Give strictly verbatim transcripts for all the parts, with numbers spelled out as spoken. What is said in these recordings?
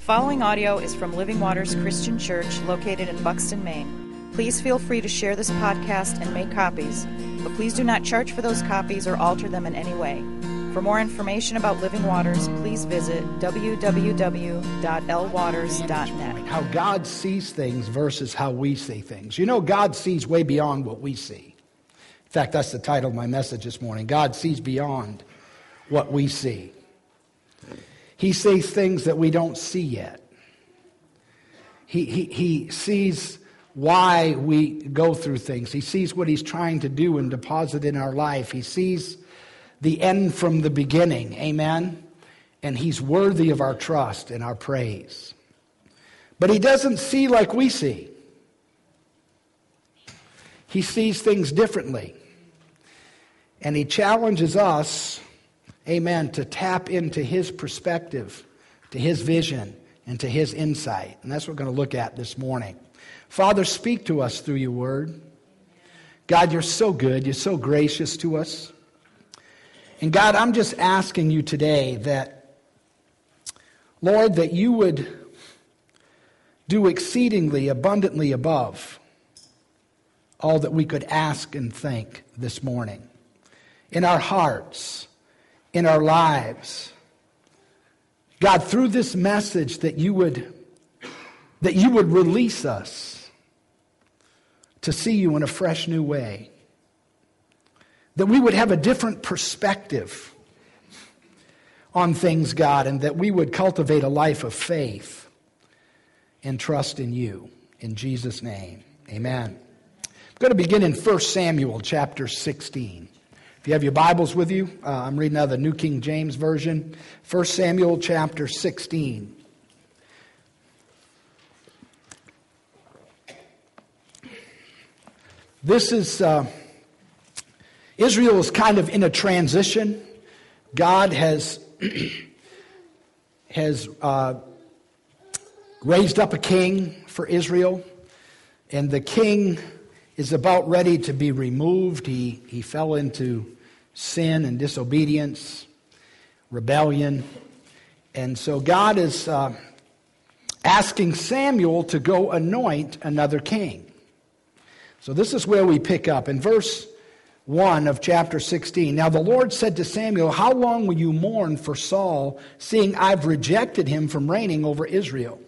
following audio is from Living Waters Christian Church located in Buxton, Maine. Please feel free to share this podcast and make copies, but please do not charge for those copies or alter them in any way. For more information about Living Waters, please visit w w w dot l waters dot net. How God sees things versus how we see things. You know, God sees way beyond what we see. In fact, that's the title of my message this morning. God sees beyond what we see. He sees things that we don't see yet. He, he, he sees why we go through things. He sees what He's trying to do and deposit in our life. He sees the end from the beginning. Amen? And He's worthy of our trust and our praise. But He doesn't see like we see. He sees things differently. And He challenges us, amen, to tap into His perspective, to His vision, and to His insight. And that's what we're going to look at this morning. Father, speak to us through your word. God, you're so good. You're so gracious to us. And God, I'm just asking you today that, Lord, that you would do exceedingly abundantly above all that we could ask and think this morning. In our hearts, in our lives. God, through this message that you would that you would release us to see you in a fresh new way. That we would have a different perspective on things, God, and that we would cultivate a life of faith and trust in you. In Jesus' name, amen. I'm going to begin in First Samuel chapter sixteen. If you have your Bibles with you, uh, I'm reading out of the New King James Version. First Samuel chapter sixteen. This is, uh, Israel is kind of in a transition. God has, has uh, raised up a king for Israel, and the king is about ready to be removed. He, he fell into sin and disobedience, rebellion. And so God is uh, asking Samuel to go anoint another king. So this is where we pick up in verse one of chapter sixteen. Now the Lord said to Samuel, "How long will you mourn for Saul, seeing I've rejected him from reigning over Israel?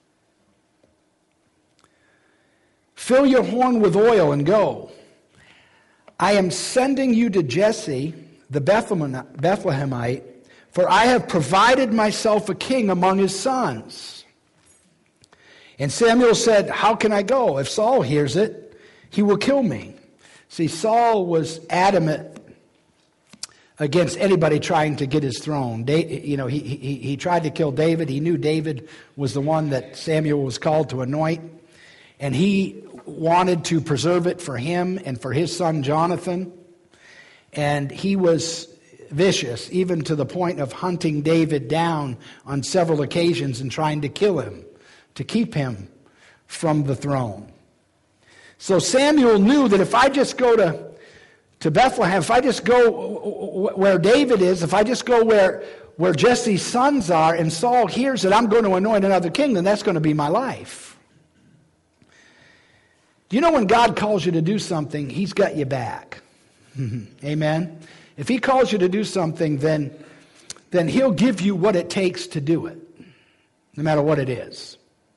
Fill your horn with oil and go. I am sending you to Jesse, the Bethlehemite, for I have provided myself a king among his sons." And Samuel said, "How can I go? If Saul hears it, he will kill me." See, Saul was adamant against anybody trying to get his throne. You know, he, he, he tried to kill David. He knew David was the one that Samuel was called to anoint. And he wanted to preserve it for him and for his son Jonathan. And he was vicious, even to the point of hunting David down on several occasions and trying to kill him, to keep him from the throne. So Samuel knew that if I just go to, to Bethlehem, if I just go where David is, if I just go where, where Jesse's sons are, and Saul hears that I'm going to anoint another king, then that's going to be my life. Do you know when God calls you to do something, He's got you back? Amen? If He calls you to do something, then, then He'll give you what it takes to do it, no matter what it is.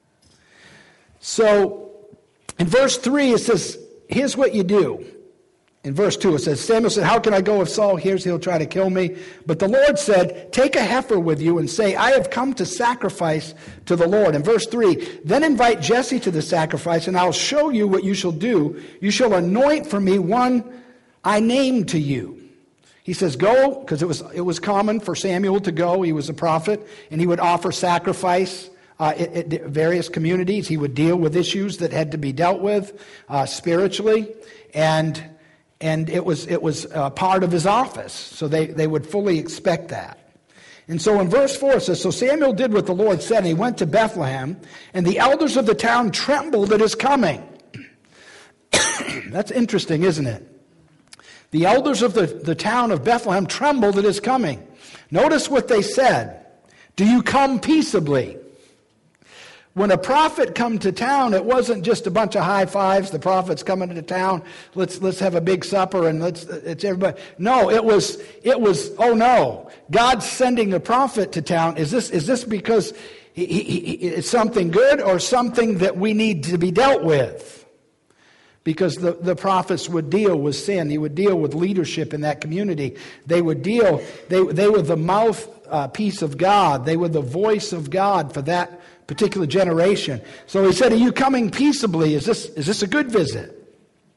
So, in verse three, it says, here's what you do. In verse two, it says, Samuel said, "How can I go if Saul hears he'll try to kill me?" But the Lord said, "Take a heifer with you and say, I have come to sacrifice to the Lord." In verse three, "Then invite Jesse to the sacrifice, and I'll show you what you shall do. You shall anoint for me one I name to you." He says, go, because it was, it was common for Samuel to go. He was a prophet, and he would offer sacrifice. Uh, at, at various communities. He would deal with issues that had to be dealt with uh, spiritually, and and it was it was uh, part of his office. So they, they would fully expect that. And so in verse four it says, "So Samuel did what the Lord said, and he went to Bethlehem, and the elders of the town trembled at his coming." That's interesting, isn't it? The elders of the, the town of Bethlehem trembled at his coming. Notice what they said. "Do you come peaceably?" When a prophet come to town, it wasn't just a bunch of high fives. The prophet's coming to town. Let's let's have a big supper and let's it's everybody. No, it was it was. Oh no, God's sending a prophet to town. Is this is this because he, he, he, it's something good or something that we need to be dealt with? Because the, the prophets would deal with sin. He would deal with leadership in that community. They would deal. They they were the mouthpiece of God. They were the voice of God for that particular generation. So he said, are you coming peaceably? Is this, is this a good visit?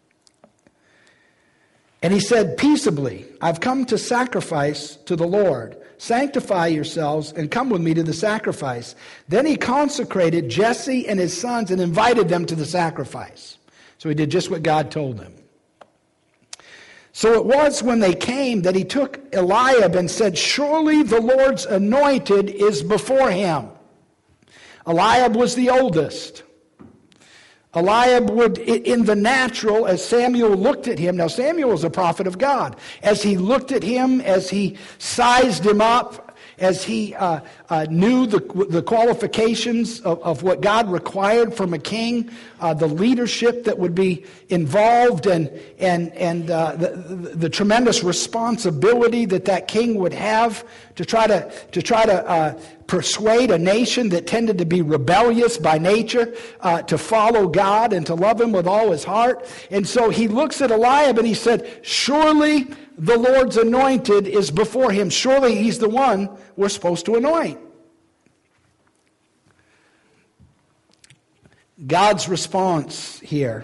And he said, peaceably, I've come to sacrifice to the Lord. Sanctify yourselves and come with me to the sacrifice. Then he consecrated Jesse and his sons and invited them to the sacrifice. So he did just what God told him. So it was when they came that he took Eliab and said, surely the Lord's anointed is before him. Eliab was the oldest. Eliab would, in the natural, as Samuel looked at him, now Samuel was a prophet of God. As he looked at him, as he sized him up, as he uh, uh, knew the, the qualifications of, of what God required from a king, uh, the leadership that would be involved, and and and uh, the, the, the tremendous responsibility that that king would have to try to to try to uh, persuade a nation that tended to be rebellious by nature uh, to follow God and to love Him with all his heart. And so he looks at Eliab and he said, "Surely the Lord's anointed is before him. Surely he's the one we're supposed to anoint." God's response here.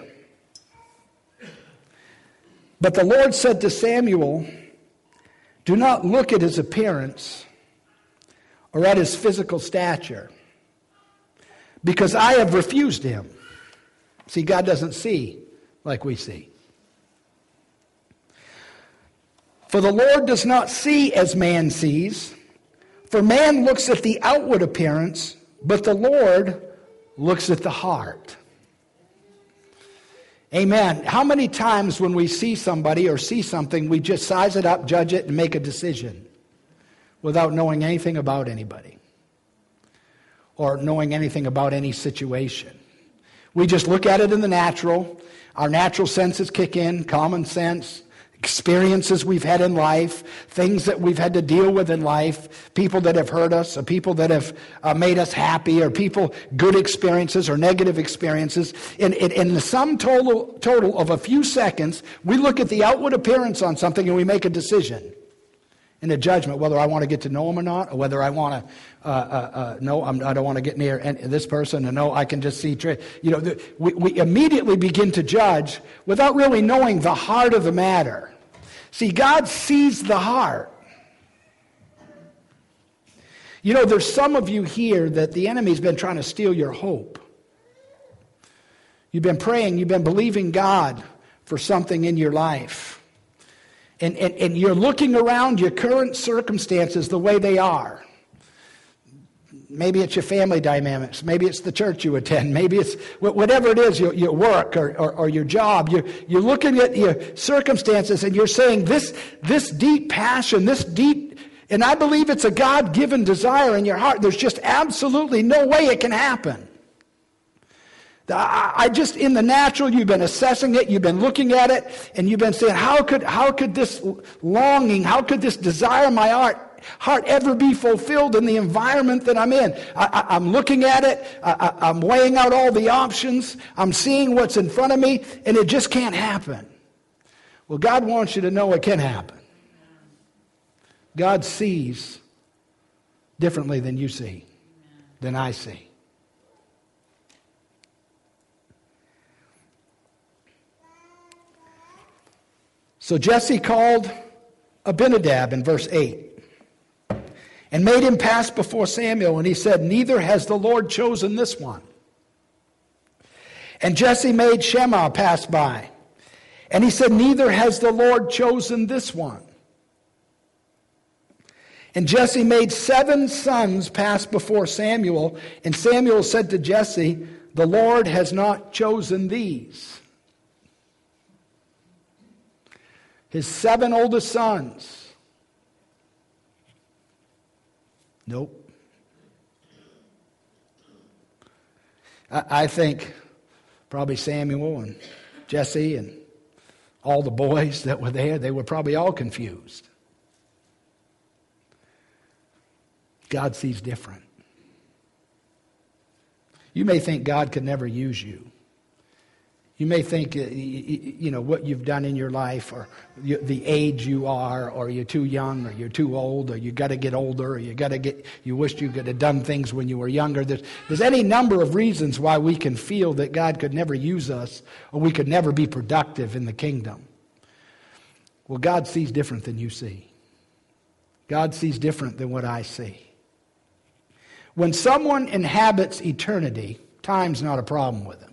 But the Lord said to Samuel, "Do not look at his appearance or at his physical stature, because I have refused him." See, God doesn't see like we see. "For the Lord does not see as man sees. For man looks at the outward appearance, but the Lord looks at the heart." Amen. How many times when we see somebody or see something, we just size it up, judge it, and make a decision without knowing anything about anybody or knowing anything about any situation? We just look at it in the natural. Our natural senses kick in, common sense, experiences we've had in life, things that we've had to deal with in life, people that have hurt us, or people that have uh, made us happy, or people, good experiences or negative experiences. In, in, in the sum total, total of a few seconds, we look at the outward appearance on something and we make a decision and a judgment, whether I want to get to know him or not, or whether I want to, uh, uh, uh, no, I'm, I don't want to get near any, this person, and no, I can just see, tra- you know, the, we, we immediately begin to judge without really knowing the heart of the matter. See, God sees the heart. You know, there's some of you here that the enemy's been trying to steal your hope. You've been praying, you've been believing God for something in your life. And, and, and you're looking around your current circumstances the way they are. Maybe it's your family dynamics. Maybe it's the church you attend. Maybe it's whatever it is, your, your work or, or, or your job. You're, you're looking at your circumstances and you're saying this, this deep passion, this deep, and I believe it's a God-given desire in your heart. There's just absolutely no way it can happen. I just, in the natural, you've been assessing it, you've been looking at it, and you've been saying, how could, how could this longing, how could this desire in my heart, heart ever be fulfilled in the environment that I'm in? I, I, I'm looking at it, I, I, I'm weighing out all the options, I'm seeing what's in front of me, and it just can't happen. Well, God wants you to know it can happen. God sees differently than you see, than I see. So Jesse called Abinadab in verse eight and made him pass before Samuel, and he said, "Neither has the Lord chosen this one." And Jesse made Shammah pass by, and he said, "Neither has the Lord chosen this one." And Jesse made seven sons pass before Samuel, and Samuel said to Jesse, "The Lord has not chosen these." His seven oldest sons. Nope. I, I think probably Samuel and Jesse and all the boys that were there, they were probably all confused. God sees different. You may think God could never use you. You may think, you know, what you've done in your life, or the age you are, or you're too young, or you're too old, or you got to get older, or you got to get. You wished you could have done things when you were younger. There's, there's any number of reasons why we can feel that God could never use us, or we could never be productive in the kingdom. Well, God sees different than you see. God sees different than what I see. When someone inhabits eternity, time's not a problem with them.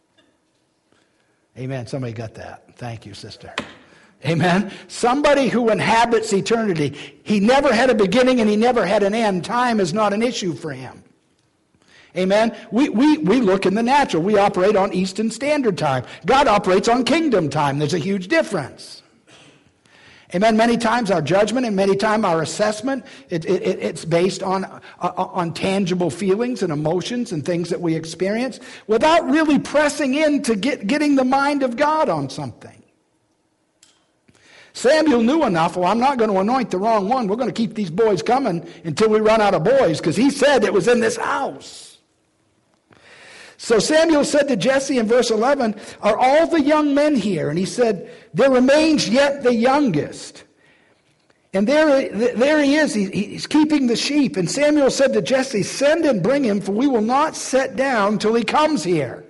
Amen. Somebody got that. Thank you, sister. Amen. Somebody who inhabits eternity, he never had a beginning and he never had an end. Time is not an issue for him. Amen. We, we, we look in the natural. We operate on Eastern Standard Time. God operates on kingdom time. There's a huge difference. Amen. Many times our judgment and many times our assessment, it, it, it's based on, uh, on tangible feelings and emotions and things that we experience without really pressing in to get, getting the mind of God on something. Samuel knew enough, well, I'm not going to anoint the wrong one. We're going to keep these boys coming until we run out of boys, because he said it was in this house. So Samuel said to Jesse in verse eleven, are all the young men here? And he said, there remains yet the youngest. And there, there he is. He, he's keeping the sheep. And Samuel said to Jesse, send and bring him, for we will not sit down till he comes here.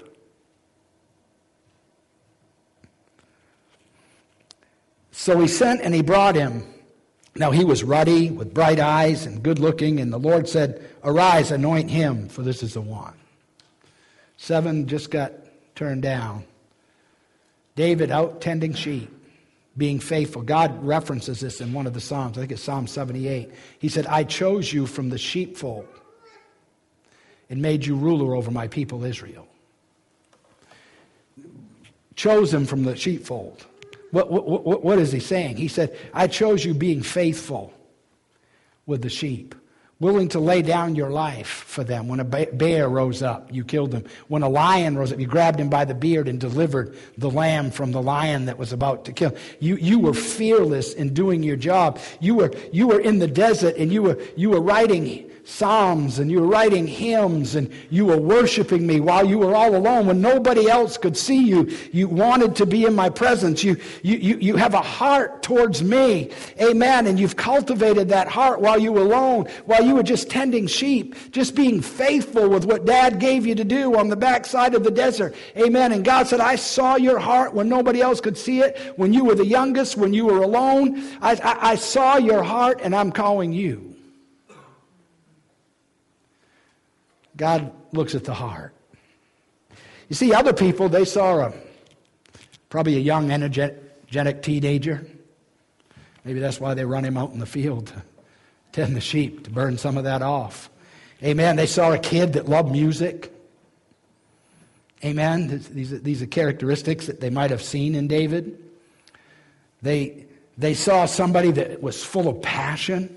So he sent and he brought him. Now he was ruddy with bright eyes and good looking. And the Lord said, arise, anoint him, for this is the one. Seven just got turned down. David out tending sheep, being faithful. God references this in one of the Psalms. I think it's Psalm seventy-eight. He said, I chose you from the sheepfold and made you ruler over my people Israel. Chose him from the sheepfold. What, what, what, what is he saying? He said, I chose you being faithful with the sheep. Willing to lay down your life for them. When a bear rose up, you killed him. When a lion rose up, you grabbed him by the beard and delivered the lamb from the lion that was about to kill. You, you were fearless in doing your job. You were, you were in the desert and you were, you were writing psalms and you were writing hymns and you were worshiping me while you were all alone when nobody else could see you. You wanted to be in my presence. You, you, you, you have a heart towards me. Amen. And you've cultivated that heart while you were alone, while you were just tending sheep, just being faithful with what Dad gave you to do on the backside of the desert. Amen. And God said, I saw your heart when nobody else could see it, when you were the youngest, when you were alone. I, I, I saw your heart and I'm calling you. God looks at the heart. You see, other people, they saw a probably a young, energetic teenager. Maybe that's why they run him out in the field to tend the sheep, to burn some of that off. Amen. They saw a kid that loved music. Amen. These, these are characteristics that they might have seen in David. They, they saw somebody that was full of passion.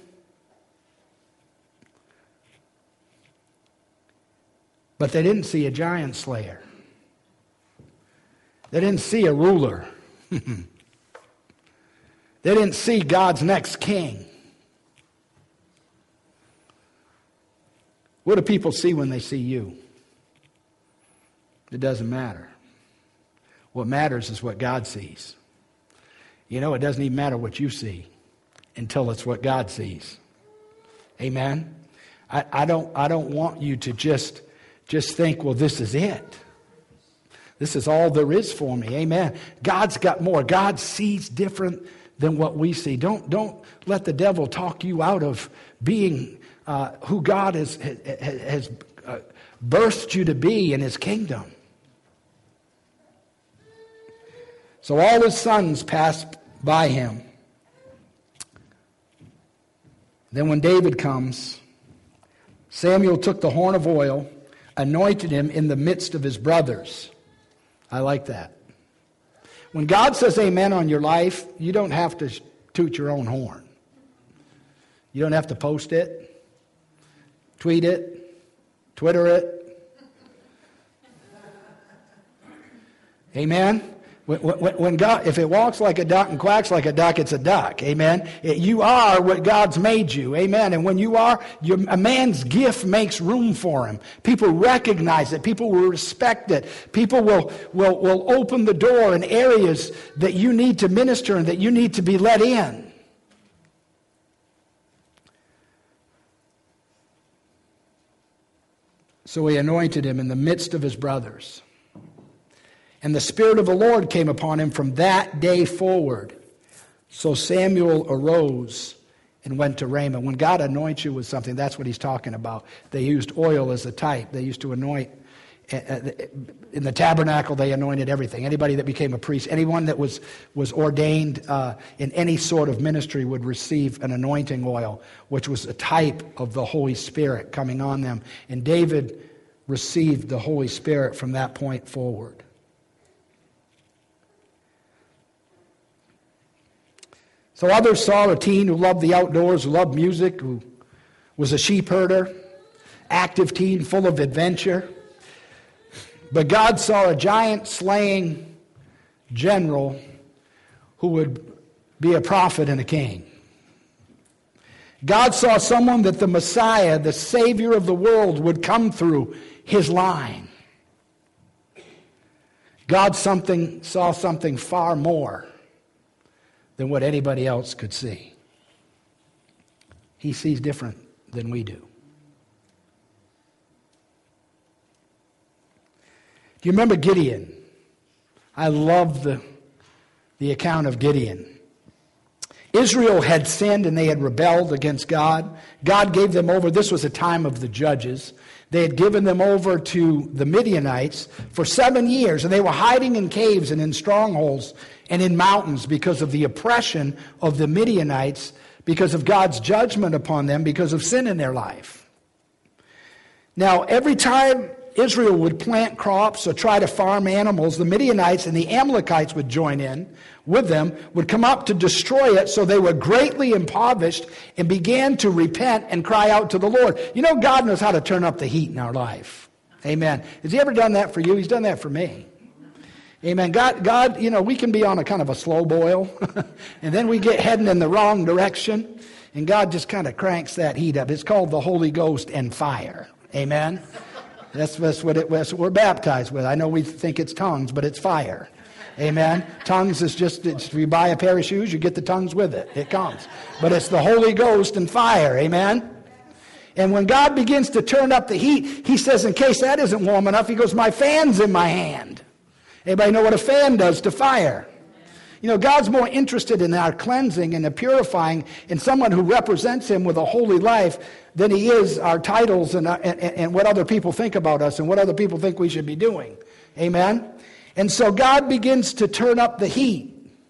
But they didn't see a giant slayer. They didn't see a ruler. They didn't see God's next king. What do people see when they see you? It doesn't matter. What matters is what God sees. You know, it doesn't even matter what you see until it's what God sees. Amen? I, I don't, I don't want you to just... Just think, well, this is it. This is all there is for me. Amen. God's got more. God sees different than what we see. Don't, don't let the devil talk you out of being uh, who God has, has uh, birthed you to be in his kingdom. So all his sons passed by him. Then when David comes, Samuel took the horn of oil, anointed him in the midst of his brothers. I like that. When God says amen on your life, you don't have to toot your own horn. You don't have to post it, tweet it, Twitter it, Amen? When, when, when God, if it walks like a duck and quacks like a duck, it's a duck. Amen? It, you are what God's made you. Amen? And when you are, your, a man's gift makes room for him. People recognize it. People will respect it. People will, will, will open the door in areas that you need to minister and that you need to be let in. So he anointed him in the midst of his brothers. And the Spirit of the Lord came upon him from that day forward. So Samuel arose and went to Ramah. When God anoints you with something, that's what he's talking about. They used oil as a type. They used to anoint. In the tabernacle, they anointed everything. Anybody that became a priest, anyone that was, was ordained uh, in any sort of ministry would receive an anointing oil, which was a type of the Holy Spirit coming on them. And David received the Holy Spirit from that point forward. So others saw a teen who loved the outdoors, who loved music, who was a sheep herder, active teen full of adventure. But God saw a giant slaying general who would be a prophet and a king. God saw someone that the Messiah, the Savior of the world, would come through his line. God something, saw something far more than what anybody else could see. He sees different than we do. Do you remember Gideon? I love the, the account of Gideon. Israel had sinned and they had rebelled against God. God gave them over. This was a time of the judges. They had given them over to the Midianites for seven years, and they were hiding in caves and in strongholds and in mountains because of the oppression of the Midianites, because of God's judgment upon them, because of sin in their life. Now, every time Israel would plant crops or try to farm animals, the Midianites and the Amalekites would join in with them, would come up to destroy it, so they were greatly impoverished and began to repent and cry out to the Lord. You know, God knows how to turn up the heat in our life. Amen. Has he ever done that for you? He's done that for me. Amen. God, God, you know, we can be on a kind of a slow boil, and then we get heading in the wrong direction, and God just kind of cranks that heat up. It's called the Holy Ghost and fire. Amen. That's, that's, what it, that's what we're baptized with. I know we think it's tongues, but it's fire. Amen. Tongues is just, it's, if you buy a pair of shoes, you get the tongues with it. It comes. But it's the Holy Ghost and fire. Amen. And when God begins to turn up the heat, he says, in case that isn't warm enough, he goes, my fan's in my hand. Anybody know what a fan does to fire? You know, God's more interested in our cleansing and the purifying in someone who represents him with a holy life than he is our titles and, and, and what other people think about us and what other people think we should be doing. Amen? And so God begins to turn up the heat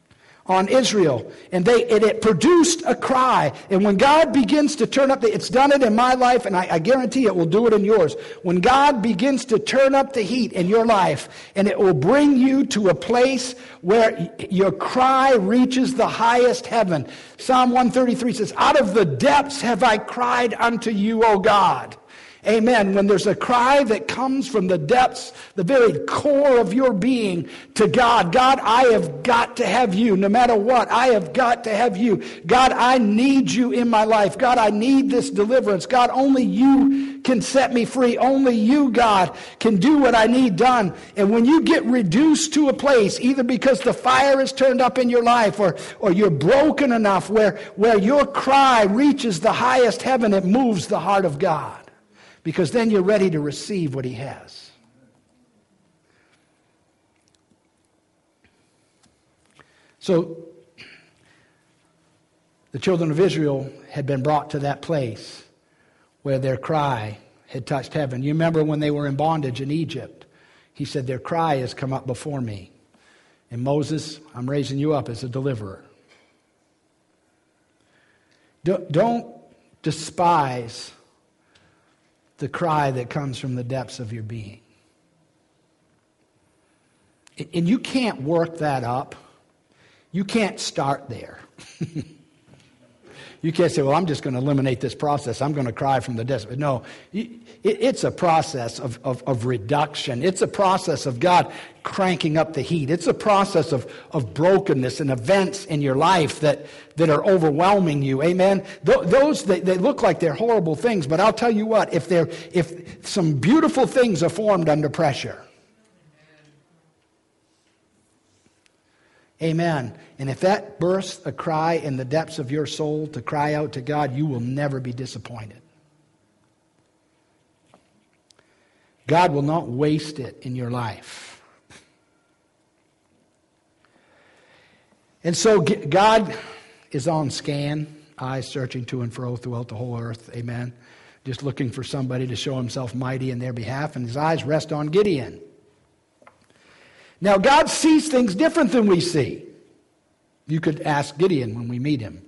on Israel, and they and it produced a cry. And when God begins to turn up the, it's done it in my life, and I, I guarantee it will do it in yours. When God begins to turn up the heat in your life, and it will bring you to a place where your cry reaches the highest heaven. Psalm one thirty-three says, out of the depths have I cried unto you, O God. Amen. When there's a cry that comes from the depths, the very core of your being to God. God, I have got to have you. No matter what, I have got to have you. God, I need you in my life. God, I need this deliverance. God, only you can set me free. Only you, God, can do what I need done. And when you get reduced to a place, either because the fire is turned up in your life or, or you're broken enough where, where your cry reaches the highest heaven, it moves the heart of God. Because then you're ready to receive what he has. So, the children of Israel had been brought to that place where their cry had touched heaven. You remember when they were in bondage in Egypt, he said, their cry has come up before me. And Moses, I'm raising you up as a deliverer. Don't despise the cry that comes from the depths of your being. And you can't work that up. You can't start there. You can't say, well, I'm just going to eliminate this process. I'm going to cry from the desert. No, it's a process of, of, of reduction. It's a process of God cranking up the heat. It's a process of, of brokenness and events in your life that, that are overwhelming you. Amen? Th- those, they, they look like they're horrible things, but I'll tell you what, if they're, if some beautiful things are formed under pressure. Amen. And if that bursts a cry in the depths of your soul to cry out to God, you will never be disappointed. God will not waste it in your life. And so God is on scan, eyes searching to and fro throughout the whole earth. Amen. Just looking for somebody to show himself mighty in their behalf, and his eyes rest on Gideon. Now, God sees things different than we see. You could ask Gideon when we meet him.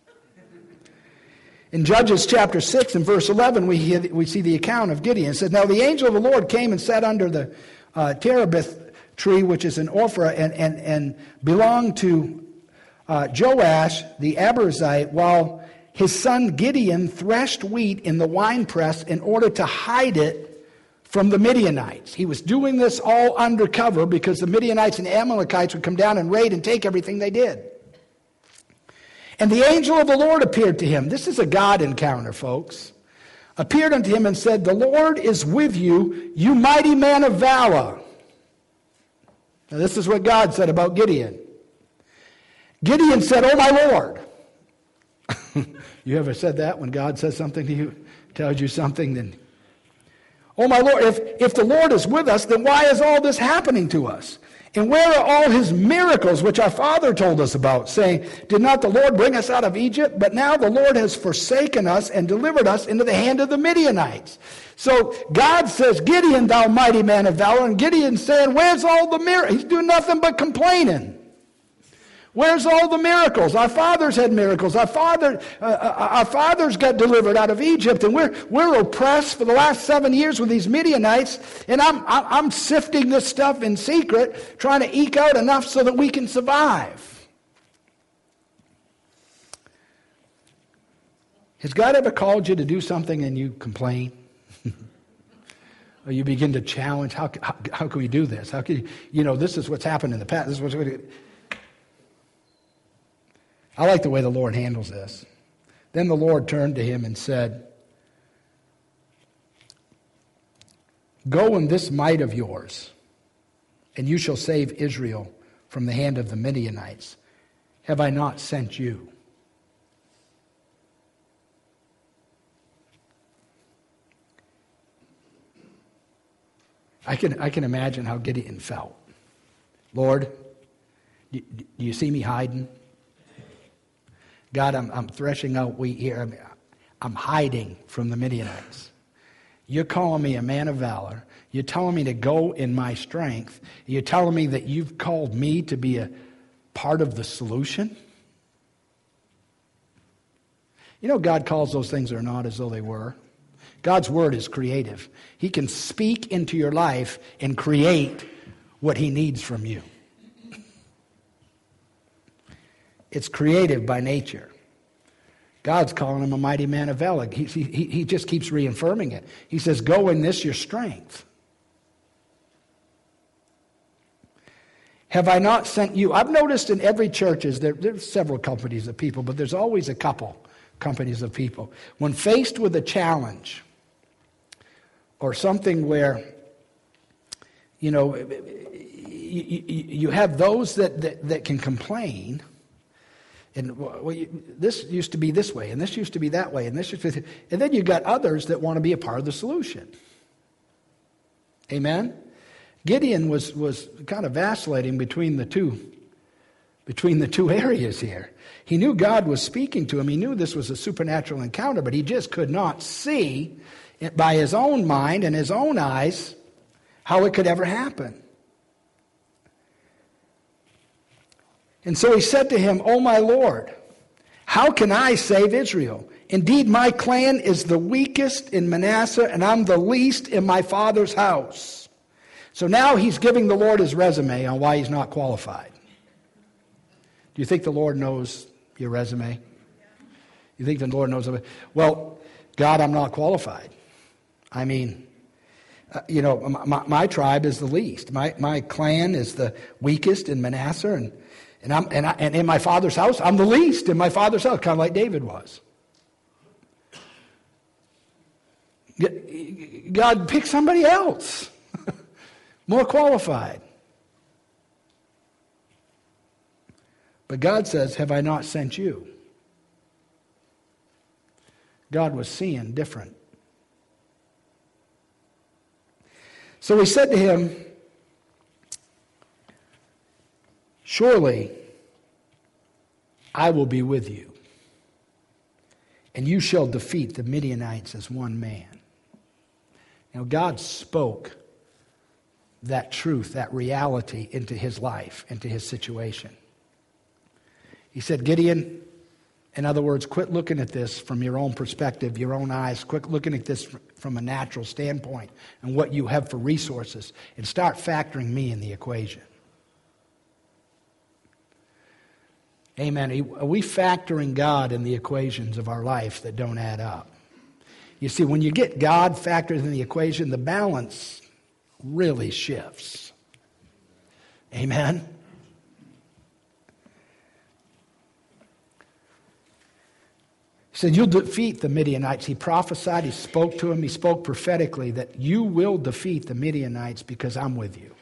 In Judges chapter six and verse eleven, we, hear, we see the account of Gideon. It says, now the angel of the Lord came and sat under the uh, terebinth tree, which is in Ophrah, and, and, and belonged to uh, Joash the Abiezrite, while his son Gideon threshed wheat in the winepress in order to hide it from the Midianites. He was doing this all undercover because the Midianites and the Amalekites would come down and raid and take everything they did. And the angel of the Lord appeared to him. This is a God encounter, folks. Appeared unto him and said, the Lord is with you, you mighty man of valor. Now this is what God said about Gideon. Gideon said, oh my Lord. You ever said that when God says something to you, tells you something, then oh, my Lord, if, if the Lord is with us, then why is all this happening to us? And where are all his miracles, which our father told us about, saying, did not the Lord bring us out of Egypt? But now the Lord has forsaken us and delivered us into the hand of the Midianites. So God says, Gideon, thou mighty man of valor. And Gideon's saying, where's all the miracles? He's doing nothing but complaining. Where's all the miracles? Our fathers had miracles. Our father, uh, our fathers got delivered out of Egypt, and we're we're oppressed for the last seven years with these Midianites. And I'm I'm sifting this stuff in secret, trying to eke out enough so that we can survive. Has God ever called you to do something and you complain? Or you begin to challenge? How how, how can we do this? How can you, you know this is what's happened in the past? This is what's. I like the way the Lord handles this. Then the Lord turned to him and said, go in this might of yours, and you shall save Israel from the hand of the Midianites. Have I not sent you? I can, I can imagine how Gideon felt. Lord, do, do you see me hiding? God, I'm, I'm threshing out wheat here. I'm, I'm hiding from the Midianites. You're calling me a man of valor. You're telling me to go in my strength. You're telling me that you've called me to be a part of the solution. You know, God calls those things that are not as though they were. God's word is creative. He can speak into your life and create what he needs from you. It's creative by nature. God's calling him a mighty man of valor. He, he, he just keeps reaffirming it. He says, go in this your strength. Have I not sent you? I've noticed in every church, there, there's several companies of people, but there's always a couple companies of people. When faced with a challenge or something where, you know, you, you, you have those that, that, that can complain. And well, you, this used to be this way, and this used to be that way, and this used to be, and then you got others that want to be a part of the solution. Amen? Gideon was, was kind of vacillating between the two, between the two areas here. He knew God was speaking to him. He knew this was a supernatural encounter, but he just could not see it by his own mind and his own eyes how it could ever happen. And so he said to him, O my Lord, how can I save Israel? Indeed, my clan is the weakest in Manasseh, and I'm the least in my father's house. So now he's giving the Lord his resume on why he's not qualified. Do you think the Lord knows your resume? You think the Lord knows? Well, God, I'm not qualified. I mean, uh, you know, my, my tribe is the least. My my clan is the weakest in Manasseh, and and I'm and, I, and in my father's house, I'm the least in my father's house, kind of like David was. God, pick somebody else, more qualified. But God says, have I not sent you? God was seeing different. So he said to him, surely I will be with you, and you shall defeat the Midianites as one man. Now God spoke that truth, that reality into his life, into his situation. He said, Gideon, in other words, quit looking at this from your own perspective, your own eyes. Quit looking at this from a natural standpoint and what you have for resources, and start factoring me in the equation. Amen. Are we factoring God in the equations of our life that don't add up? You see, when you get God factored in the equation, the balance really shifts. Amen. He said, you'll defeat the Midianites. He prophesied, he spoke to him, he spoke prophetically that you will defeat the Midianites because I'm with you.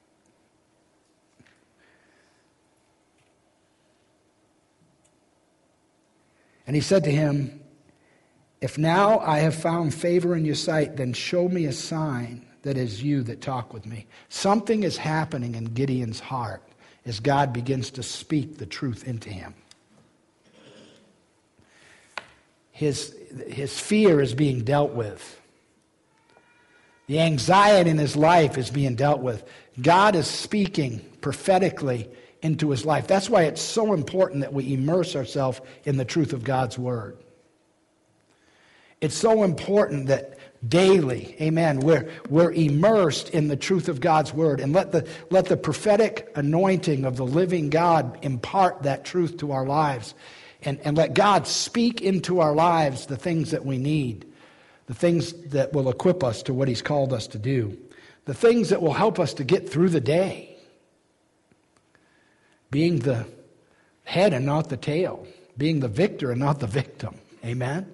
And he said to him, if now I have found favor in your sight, then show me a sign that is you that talk with me. Something is happening in Gideon's heart as God begins to speak the truth into him. His, his fear is being dealt with. The anxiety in his life is being dealt with. God is speaking prophetically into his life. That's why it's so important that we immerse ourselves in the truth of God's Word. It's so important that daily, amen, we're, we're immersed in the truth of God's Word, and let the, let the prophetic anointing of the living God impart that truth to our lives. And, and let God speak into our lives the things that we need, the things that will equip us to what He's called us to do, the things that will help us to get through the day, being the head and not the tail, being the victor and not the victim. Amen?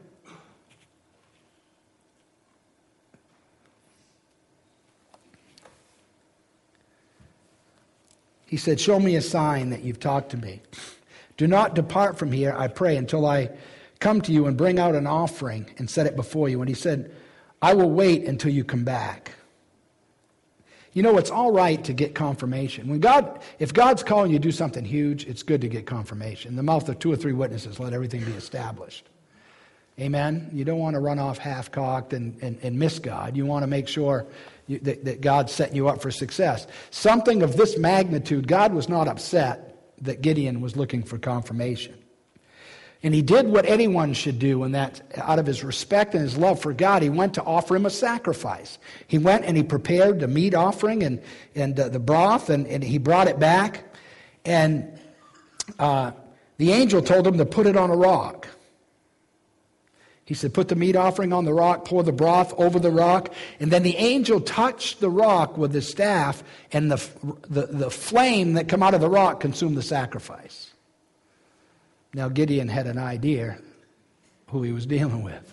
He said, show me a sign that you've talked to me. Do not depart from here, I pray, until I come to you and bring out an offering and set it before you. And he said, I will wait until you come back. You know, it's all right to get confirmation. When God, if God's calling you to do something huge, it's good to get confirmation. In the mouth of two or three witnesses, let everything be established. Amen? You don't want to run off half-cocked and, and, and miss God. You want to make sure you, that, that God's setting you up for success. Something of this magnitude, God was not upset that Gideon was looking for confirmation. And he did what anyone should do, and that out of his respect and his love for God, he went to offer him a sacrifice. He went and he prepared the meat offering and, and uh, the broth, and, and he brought it back. And uh, the angel told him to put it on a rock. He said, put the meat offering on the rock, pour the broth over the rock. And then the angel touched the rock with his staff, and the, the, the flame that come out of the rock consumed the sacrifice. Now Gideon had an idea who he was dealing with.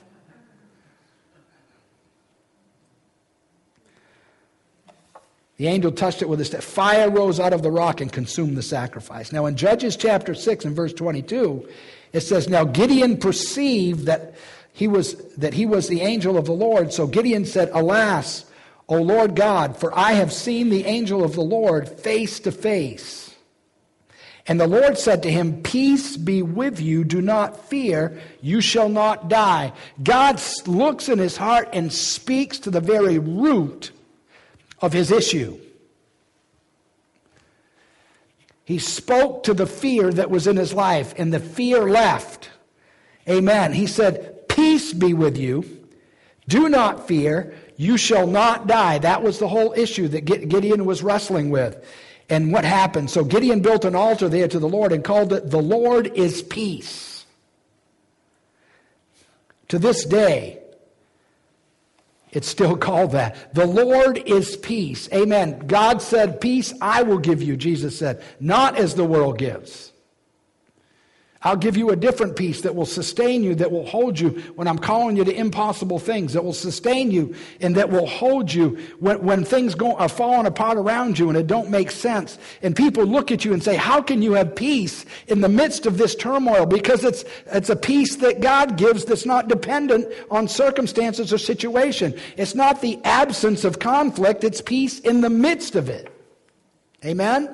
The angel touched it with his staff. Fire rose out of the rock and consumed the sacrifice. Now in Judges chapter six and verse twenty-two, it says, now Gideon perceived that He was that he was the angel of the Lord. So Gideon said, alas, O Lord God, for I have seen the angel of the Lord face to face. And the Lord said to him, peace be with you, do not fear, you shall not die. God looks in his heart and speaks to the very root of his issue. He spoke to the fear that was in his life, and the fear left. Amen. He said, peace be with you. Do not fear. You shall not die. That was the whole issue that Gideon was wrestling with. And what happened? So Gideon built an altar there to the Lord and called it, the Lord is peace. To this day, it's still called that. The Lord is peace. Amen. God said, peace I will give you, Jesus said, not as the world gives. I'll give you a different peace that will sustain you, that will hold you when I'm calling you to impossible things, that will sustain you and that will hold you when, when things go, are falling apart around you and it don't make sense. And people look at you and say, how can you have peace in the midst of this turmoil? Because it's, it's a peace that God gives that's not dependent on circumstances or situation. It's not the absence of conflict, it's peace in the midst of it. Amen?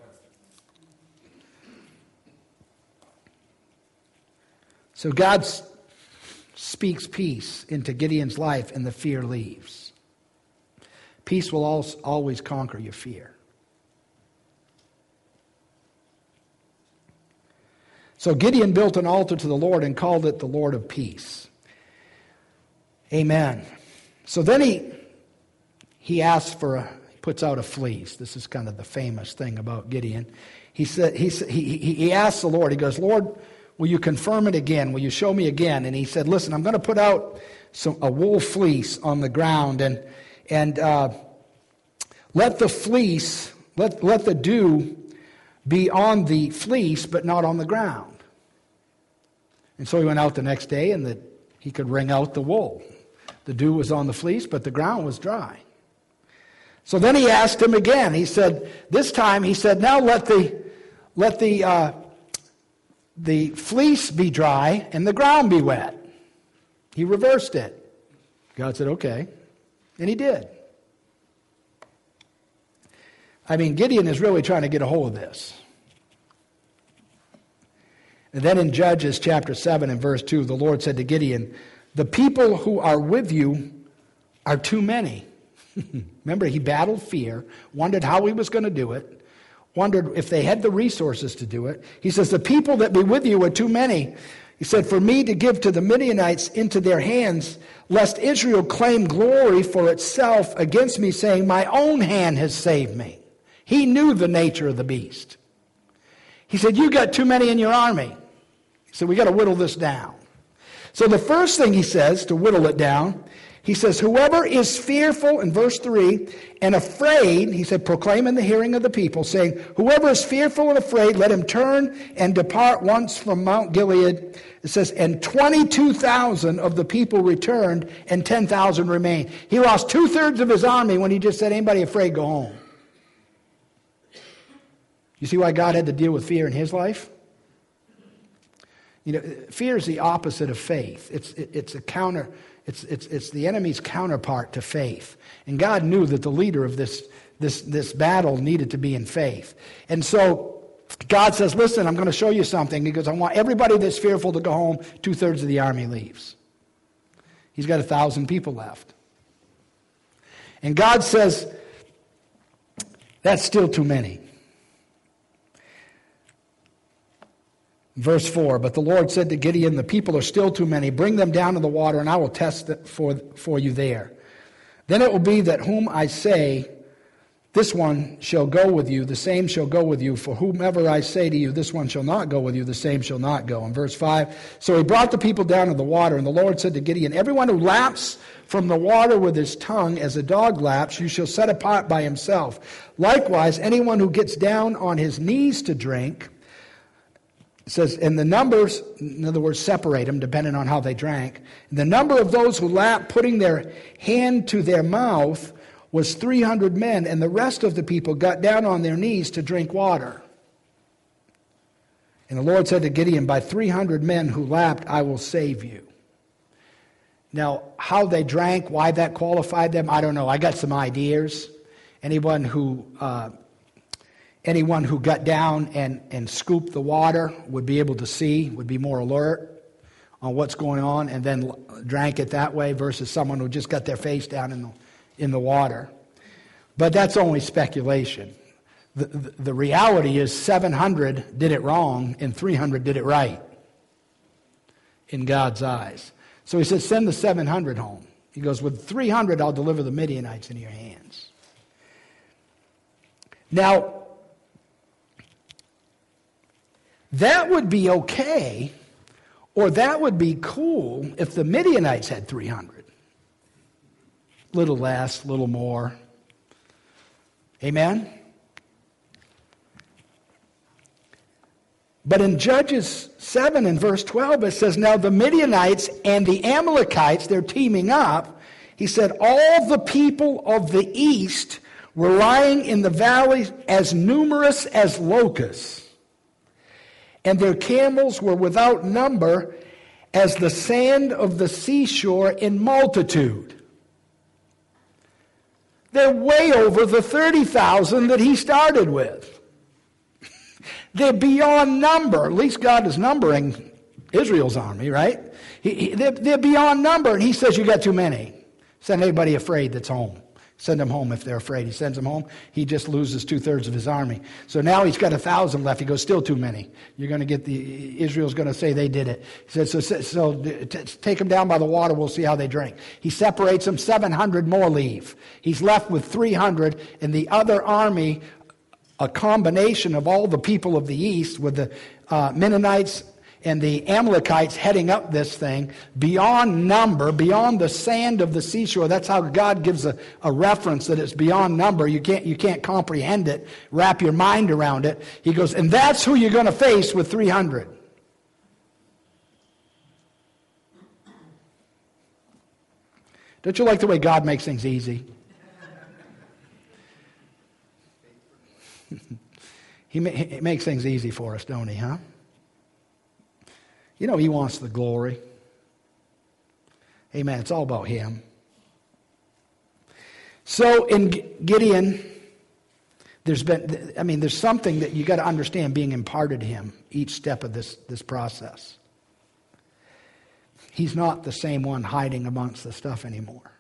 So God speaks peace into Gideon's life and the fear leaves. Peace will always conquer your fear. So Gideon built an altar to the Lord and called it the Lord of Peace. Amen. So then he he asks for a, he puts out a fleece. This is kind of the famous thing about Gideon. He said he he he asks the Lord. He goes, Lord, will you confirm it again? Will you show me again? And he said, listen, I'm going to put out some, a wool fleece on the ground and and uh, let the fleece, let, let the dew be on the fleece, but not on the ground. And so he went out the next day and the, he could wring out the wool. The dew was on the fleece, but the ground was dry. So then he asked him again. He said, this time he said, now let the, let the, uh, the fleece be dry and the ground be wet. He reversed it. God said, okay. And he did. I mean, Gideon is really trying to get a hold of this. And then in Judges chapter seven and verse two, the Lord said to Gideon, the people who are with you are too many. Remember, he battled fear, wondered how he was going to do it, wondered if they had the resources to do it. He says, the people that be with you are too many. He said, for me to give to the Midianites into their hands, lest Israel claim glory for itself against me, saying, my own hand has saved me. He knew the nature of the beast. He said, you got too many in your army. He said, we got to whittle this down. So the first thing he says to whittle it down, he says, whoever is fearful, in verse three, and afraid, he said, proclaim in the hearing of the people, saying, whoever is fearful and afraid, let him turn and depart once from Mount Gilead. It says, and twenty-two thousand of the people returned, and ten thousand remained. He lost two-thirds of his army when he just said, anybody afraid, go home. You see why God had to deal with fear in his life? You know, fear is the opposite of faith. It's it, it's a counter. It's it's it's the enemy's counterpart to faith. And God knew that the leader of this this this battle needed to be in faith. And so God says, "Listen, I'm going to show you something." He goes, "I want everybody that's fearful to go home." Two thirds of the army leaves. He's got a thousand people left. And God says, "That's still too many." Verse four, but the Lord said to Gideon, the people are still too many. Bring them down to the water, and I will test it for, for you there. Then it will be that whom I say, this one shall go with you, the same shall go with you. For whomever I say to you, this one shall not go with you, the same shall not go. In verse five, so he brought the people down to the water, and the Lord said to Gideon, everyone who laps from the water with his tongue as a dog laps, you shall set apart by himself. Likewise, anyone who gets down on his knees to drink, it says, and the numbers, in other words, separate them depending on how they drank. The number of those who lapped, putting their hand to their mouth, was three hundred men, and the rest of the people got down on their knees to drink water. And the Lord said to Gideon, by three hundred men who lapped, I will save you. Now, how they drank, why that qualified them, I don't know. I got some ideas. Anyone who... Uh, Anyone who got down and, and scooped the water would be able to see, would be more alert on what's going on, and then drank it that way versus someone who just got their face down in the, in the water. But that's only speculation. The, the, the reality is seven hundred did it wrong and three hundred did it right in God's eyes. So he says, send the seven hundred home. He goes, with three hundred I'll deliver the Midianites into your hands. Now, that would be okay, Or that would be cool if the Midianites had three hundred. Little less, little more. Amen? But in Judges seven and verse twelve, it says, now the Midianites and the Amalekites, they're teaming up. He said, all the people of the east were lying in the valleys as numerous as locusts, and their camels were without number as the sand of the seashore in multitude. They're way over the thirty thousand that he started with. They're beyond number. At least God is numbering Israel's army, right? He, he, they're, they're beyond number, and he says, you got too many. Send anybody afraid that's home. Send them home if they're afraid. He sends them home. He just loses two-thirds of his army. So now he's got a thousand left. He goes, still too many. You're going to get the, Israel's going to say they did it. He said, so, so t- take them down by the water. We'll see how they drink. He separates them. seven hundred more leave. He's left with three hundred, and the other army, a combination of all the people of the east with the uh, Mennonites and the Amalekites heading up this thing, beyond number, beyond the sand of the seashore. That's how God gives a, a reference that it's beyond number. You can't, you can't comprehend it, wrap your mind around it. He goes, and that's who you're going to face with three hundred. Don't you like the way God makes things easy? he, ma- he makes things easy for us, don't he, huh? You know, he wants the glory. Amen. It's all about him. So in Gideon, there's been, I mean, there's something that you got to understand being imparted to him each step of this, this process. He's not the same one hiding amongst the stuff anymore.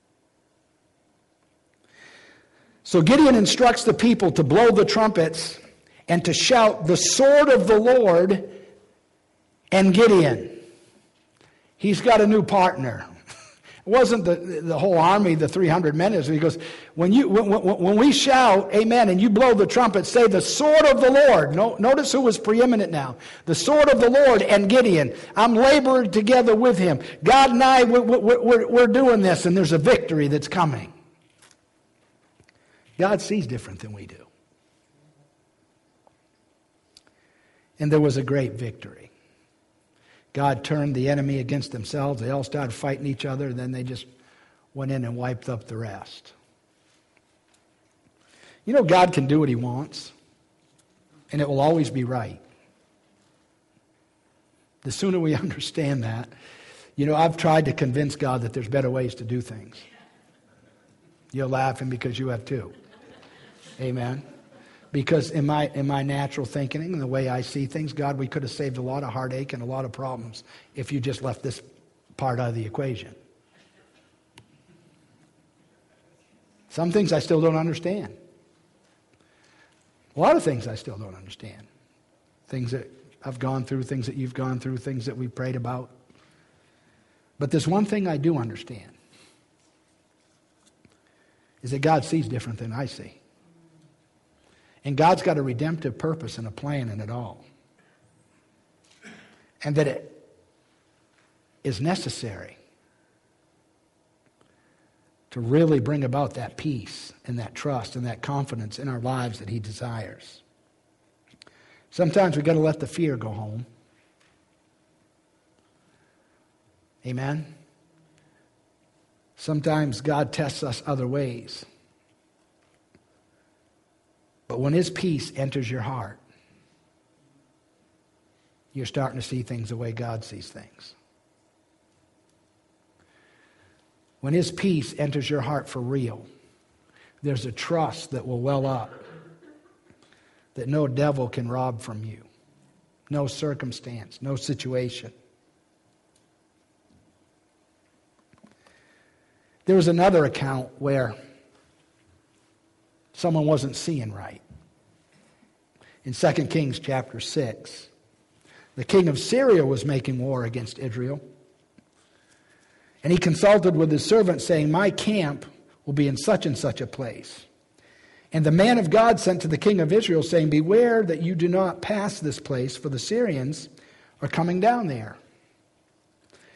So Gideon instructs the people to blow the trumpets and to shout, the sword of the Lord and Gideon. He's got a new partner. It wasn't the, the whole army, the three hundred men. He goes, when, you, when, when we shout, amen, and you blow the trumpet, say the sword of the Lord. No, notice who was preeminent now. The sword of the Lord and Gideon. I'm laboring together with him. God and I, we're, we're, we're doing this, and there's a victory that's coming. God sees different than we do. And there was a great victory. God turned the enemy against themselves. They all started fighting each other, and then they just went in and wiped up the rest. You know, God can do what he wants, and it will always be right. The sooner we understand that, you know, I've tried to convince God that there's better ways to do things. You're laughing because you have too. Amen. Because in my in my natural thinking and the way I see things, God, we could have saved a lot of heartache and a lot of problems if you just left this part out of the equation. Some things I still don't understand. A lot of things I still don't understand. Things that I've gone through, things that you've gone through, things that we've prayed about. But there's one thing I do understand, is that God sees different than I see. And God's got a redemptive purpose and a plan in it all. And that it is necessary to really bring about that peace and that trust and that confidence in our lives that he desires. Sometimes we've got to let the fear go home. Amen? Sometimes God tests us other ways. But when his peace enters your heart, you're starting to see things the way God sees things. When his peace enters your heart for real, there's a trust that will well up that no devil can rob from you. No circumstance, no situation. There was another account where someone wasn't seeing right. In Second Kings chapter six, the king of Syria was making war against Israel. And he consulted with his servant, saying, my camp will be in such and such a place. And the man of God sent to the king of Israel, saying, beware that you do not pass this place, for the Syrians are coming down there.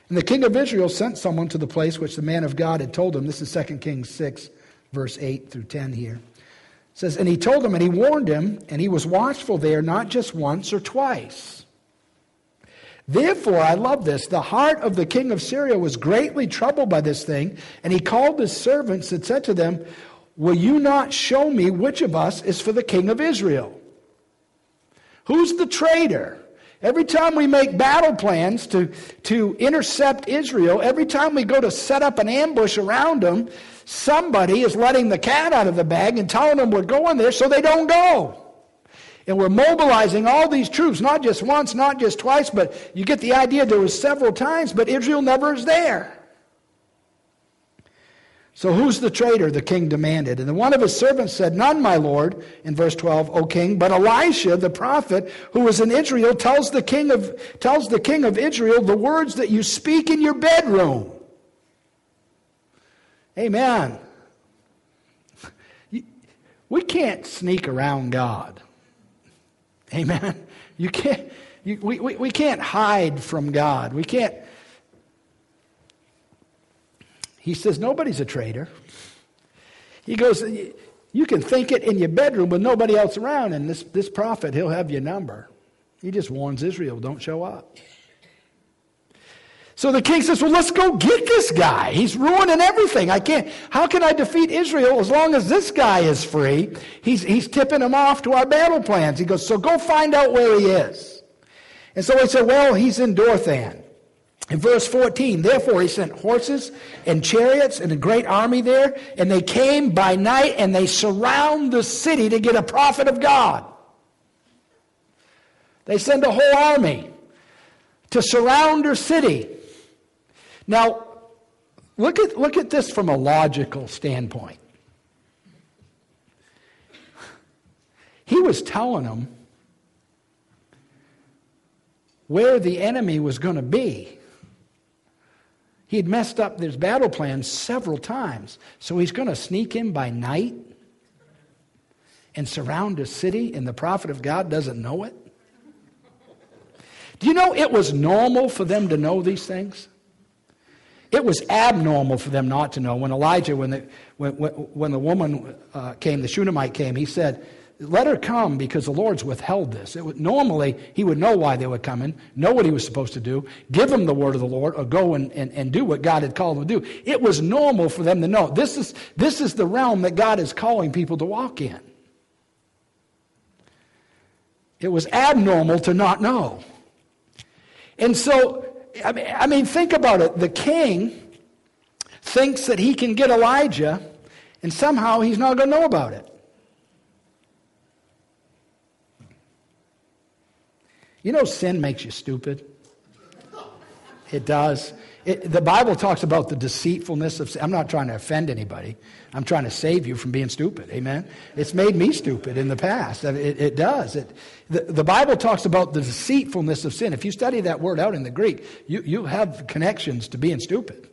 And the king of Israel sent someone to the place which the man of God had told him. This is Second Kings six, verse eight through ten here. It says, and he told him, and he warned him, and he was watchful there not just once or twice. Therefore, I love this, the heart of the king of Syria was greatly troubled by this thing, and he called his servants and said to them, will you not show me which of us is for the king of Israel? Who's the traitor? Every time we make battle plans to, to intercept Israel, every time we go to set up an ambush around them, somebody is letting the cat out of the bag and telling them we're going there so they don't go. And we're mobilizing all these troops, not just once, not just twice, but you get the idea there was several times, but Israel never is there. So who's the traitor? The king demanded. And then one of his servants said, none, my lord, in verse twelve, O king, but Elisha, the prophet, who was in Israel, tells the king of tells the king of Israel the words that you speak in your bedroom. Amen. We can't sneak around God. Amen. You can't. You, we, we we can't hide from God. We can't. He says, nobody's a traitor. He goes, you can think it in your bedroom with nobody else around, and this, this prophet, he'll have your number. He just warns Israel, don't show up. So the king says, well, let's go get this guy. He's ruining everything. I can't, how can I defeat Israel as long as this guy is free? He's, he's tipping him off to our battle plans. He goes, so go find out where he is. And so he said, well, he's in Dothan. In verse fourteen, therefore he sent horses and chariots and a great army there, and they came by night and they surround the city to get a prophet of God. They send a whole army to surround her city. Now, look at, look at this from a logical standpoint. He was telling them where the enemy was going to be. He had messed up his battle plans several times. So he's going to sneak in by night and surround a city, and the prophet of God doesn't know it? Do you know it was normal for them to know these things? It was abnormal for them not to know. When Elijah, when the, when, when the woman uh, came, the Shunammite came, he said, let her come because the Lord's withheld this. It would, normally, he would know why they were coming, know what he was supposed to do, give them the word of the Lord, or go and, and, and do what God had called them to do. It was normal for them to know. This is, this is the realm that God is calling people to walk in. It was abnormal to not know. And so, I mean, I mean, think about it. The king thinks that he can get Elijah, and somehow he's not going to know about it. You know, sin makes you stupid. It does. It, the Bible talks about the deceitfulness of sin. I'm not trying to offend anybody. I'm trying to save you from being stupid. Amen? It's made me stupid in the past. It, it does. It, the, the Bible talks about the deceitfulness of sin. If you study that word out in the Greek, you, you have connections to being stupid.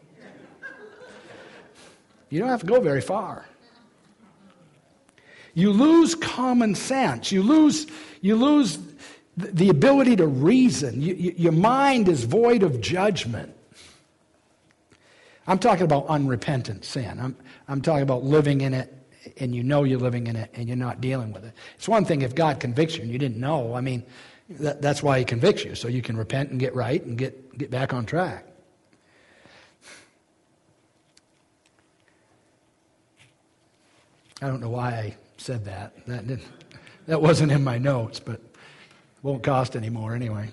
You don't have to go very far. You lose common sense. You lose, you lose the ability to reason. You, you, your mind is void of judgment. I'm talking about unrepentant sin. I'm, I'm talking about living in it, and you know you're living in it, and you're not dealing with it. It's one thing if God convicts you and you didn't know. I mean, that, that's why he convicts you, so you can repent and get right and get, get back on track. I don't know why I said that. That didn't, that wasn't in my notes, but won't cost any more anyway.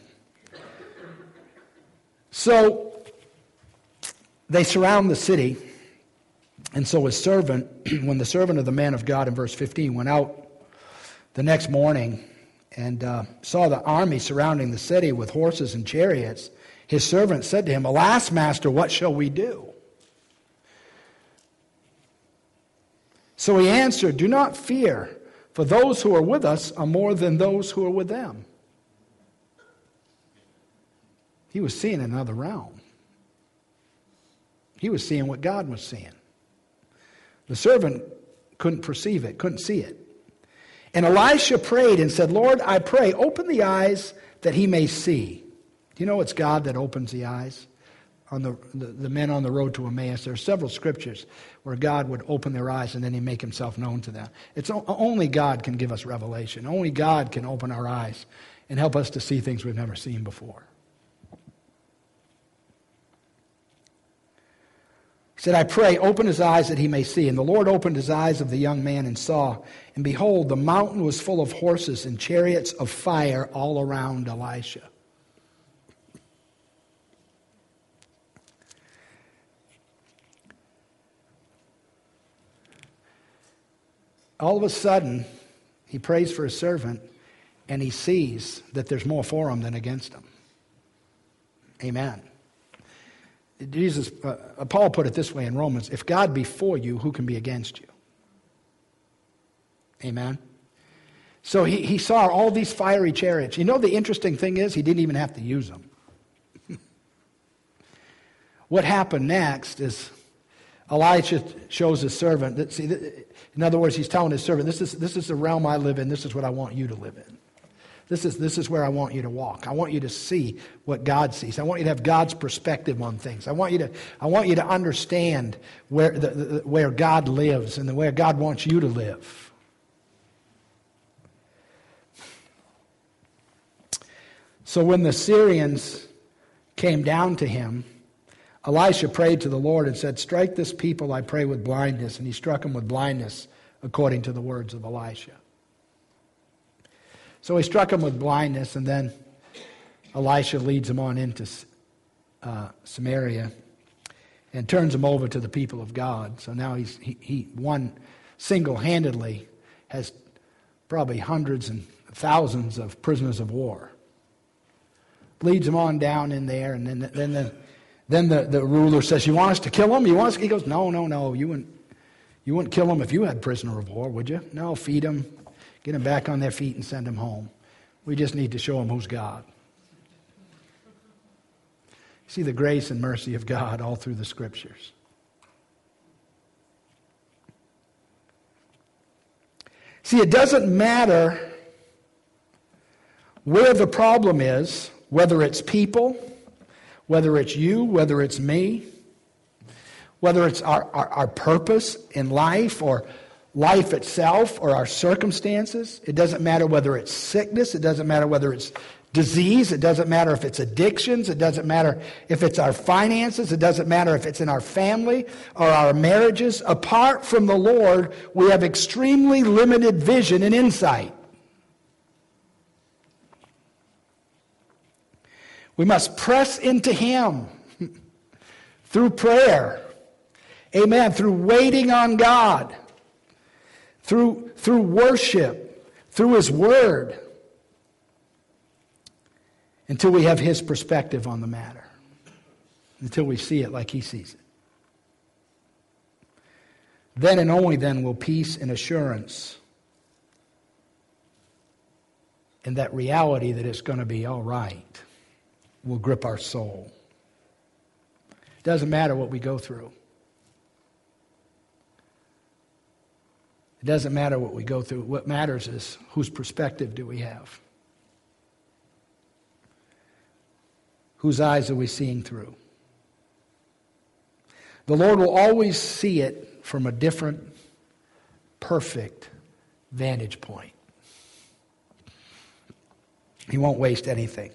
So they surround the city, and so his servant, when the servant of the man of God in verse fifteen went out the next morning and uh, saw the army surrounding the city with horses and chariots, his servant said to him, alas, master, what shall we do? So he answered, do not fear, for those who are with us are more than those who are with them. He was seeing another realm. He was seeing what God was seeing. The servant couldn't perceive it, couldn't see it. And Elisha prayed and said, Lord, I pray, open the eyes that he may see. Do you know it's God that opens the eyes? on the, the, the men on the road to Emmaus. There are several scriptures where God would open their eyes and then he'd make himself known to them. It's only God can give us revelation. Only God can open our eyes and help us to see things we've never seen before. He said, I pray, open his eyes that he may see. And the Lord opened his eyes of the young man and saw. And behold, the mountain was full of horses and chariots of fire all around Elisha. All of a sudden, he prays for his servant, and he sees that there's more for him than against him. Amen. Jesus, uh, Paul put it this way in Romans, if God be for you, who can be against you? Amen. So he, he saw all these fiery chariots. You know, the interesting thing is he didn't even have to use them. What happened next is Elisha shows his servant that, see, in other words, he's telling his servant, this is, this is the realm I live in. This is what I want you to live in. This is, this is where I want you to walk. I want you to see what God sees. I want you to have God's perspective on things. I want you to, I want you to understand where, the, the, where God lives and where God wants you to live. So when the Syrians came down to him, Elisha prayed to the Lord and said, strike this people, I pray, with blindness. And he struck them with blindness according to the words of Elisha. So he struck him with blindness, and then Elisha leads him on into uh, Samaria and turns him over to the people of God. So now he's he, he one single-handedly has probably hundreds and thousands of prisoners of war. Leads him on down in there, and then then the then the, the ruler says, "You want us to kill him? You want us?" He goes, "No, no, no. You wouldn't you wouldn't kill him if you had prisoner of war, would you? No, feed him. Get them back on their feet and send them home. We just need to show them who's God." See the grace and mercy of God all through the Scriptures. See, it doesn't matter where the problem is, whether it's people, whether it's you, whether it's me, whether it's our, our, our purpose in life or life itself or our circumstances. It doesn't matter whether it's sickness. It doesn't matter whether it's disease. It doesn't matter if it's addictions. It doesn't matter if it's our finances. It doesn't matter if it's in our family or our marriages. Apart from the Lord, we have extremely limited vision and insight. We must press into Him through prayer. Amen. Through waiting on God. Through, through worship, through His Word, until we have His perspective on the matter, until we see it like He sees it. Then and only then will peace and assurance and that reality that it's going to be all right will grip our soul. It doesn't matter what we go through. It doesn't matter what we go through. What matters is whose perspective do we have? Whose eyes are we seeing through? The Lord will always see it from a different, perfect vantage point. He won't waste anything.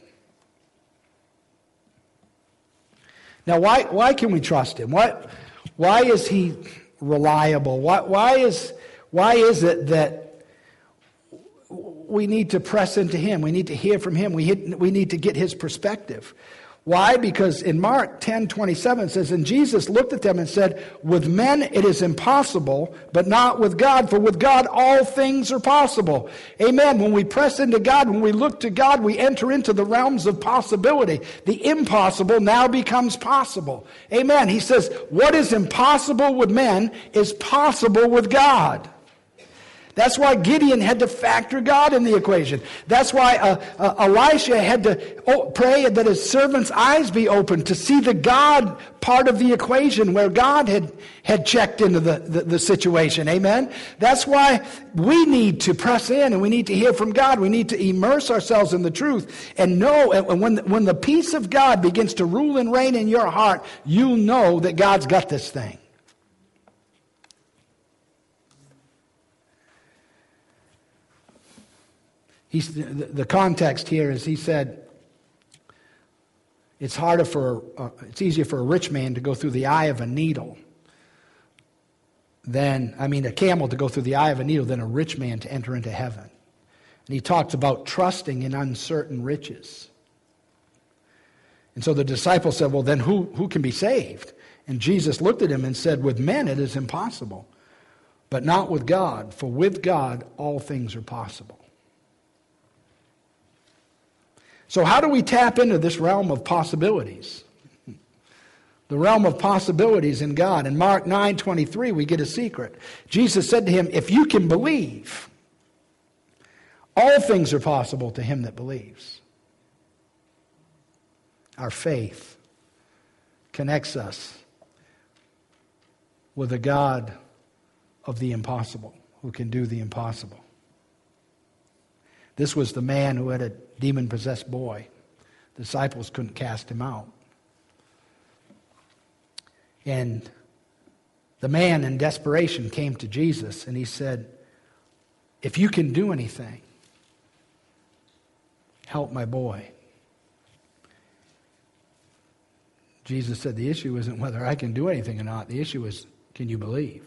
Now, why, why can we trust Him? Why, why is He reliable? Why, why is... Why is it that we need to press into Him? We need to hear from Him. We, hit, we need to get His perspective. Why? Because in Mark ten twenty-seven it says, and Jesus looked at them and said, with men it is impossible, but not with God, for with God all things are possible. Amen. When we press into God, when we look to God, we enter into the realms of possibility. The impossible now becomes possible. Amen. He says, what is impossible with men is possible with God. That's why Gideon had to factor God in the equation. That's why uh, uh, Elisha had to oh, pray that his servant's eyes be opened to see the God part of the equation where God had, had checked into the, the, the situation. Amen? That's why we need to press in and we need to hear from God. We need to immerse ourselves in the truth and know, and when, when the peace of God begins to rule and reign in your heart, you'll know that God's got this thing. He's, the, the context here is he said, it's harder for, uh, it's easier for a rich man to go through the eye of a needle than, I mean, a camel to go through the eye of a needle than a rich man to enter into heaven. And he talks about trusting in uncertain riches. And so the disciples said, well, then who, who can be saved? And Jesus looked at him and said, with men it is impossible, but not with God, for with God all things are possible. So how do we tap into this realm of possibilities? The realm of possibilities in God. In Mark nine twenty-three, we get a secret. Jesus said to him, if you can believe, all things are possible to him that believes. Our faith connects us with a God of the impossible, who can do the impossible. This was the man who had a demon-possessed boy. The disciples couldn't cast him out. And the man in desperation came to Jesus and he said, if you can do anything, help my boy. Jesus said the issue isn't whether I can do anything or not. The issue is, can you believe?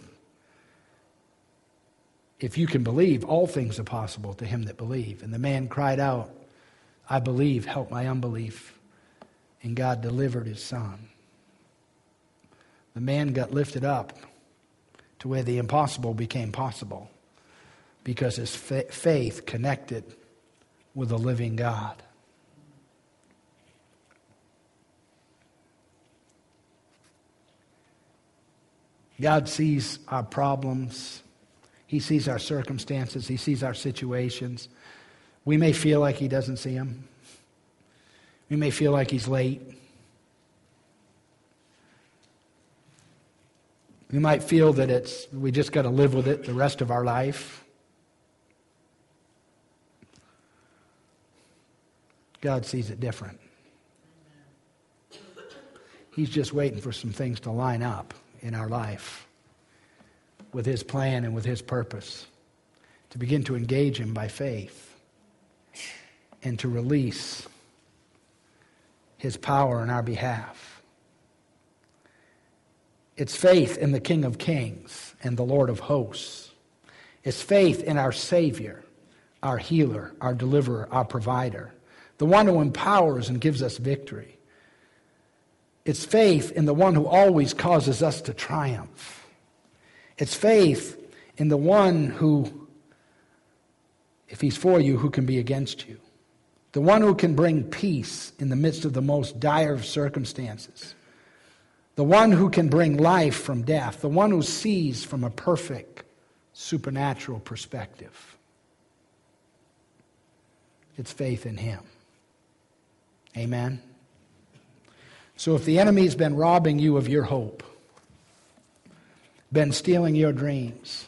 If you can believe, all things are possible to him that believe. And the man cried out, I believe, help my unbelief. And God delivered his son. The man got lifted up to where the impossible became possible because his fa- faith connected with a living God. God sees our problems. He sees our circumstances. He sees our situations. We may feel like he doesn't see them. We may feel like he's late. We might feel that it's we just got to live with it the rest of our life. God sees it different. He's just waiting for some things to line up in our life with his plan and with his purpose, to begin to engage him by faith and to release his power on our behalf. It's faith in the King of Kings and the Lord of Hosts. It's faith in our Savior, our healer, our deliverer, our provider, the one who empowers and gives us victory. It's faith in the one who always causes us to triumph. It's faith in the one who, if he's for you, who can be against you? The one who can bring peace in the midst of the most dire of circumstances. The one who can bring life from death. The one who sees from a perfect supernatural perspective. It's faith in him. Amen? So if the enemy's been robbing you of your hope, been stealing your dreams,